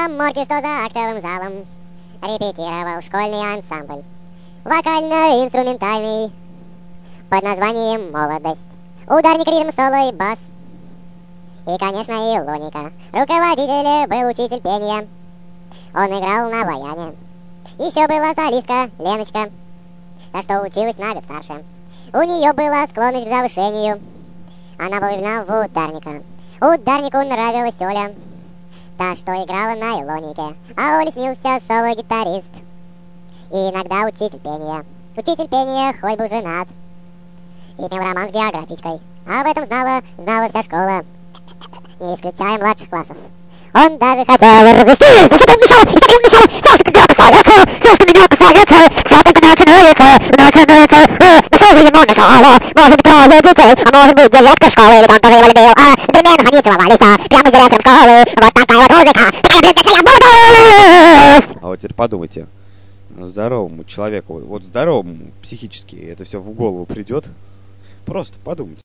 коморке, что за актовым залом репетировал школьный ансамбль, вокально-инструментальный, под названием «Молодость». Ударник, ритм, соло и бас. И, конечно, и лоника. Руководитель был учитель пения. Он играл на баяне. Еще была солистка Леночка, та, что училась на год старше. У нее была склонность к завышению. Она влюблена в ударника. Ударнику нравилась Оля, та, что играла на элонике. А Оле снился соло-гитарист и иногда учитель пения. Учитель пения хоть был женат и имел роман с географичкой. Об этом знала вся школа, не исключая младших классов. Он даже хотел развестись, но что-то им мешало, все, что меня касается, все, что меня касается, все только начинается, но что же ему мешало? Может быть, трое детей, а может быть, директор школы, ведь он тоже его любил, одновременно они целовались, прямо с директором школы, вот такая вот музыка, такая близкая молодость! А вот теперь подумайте, здоровому человеку, вот здоровому психически, это все в голову придет? Просто подумайте.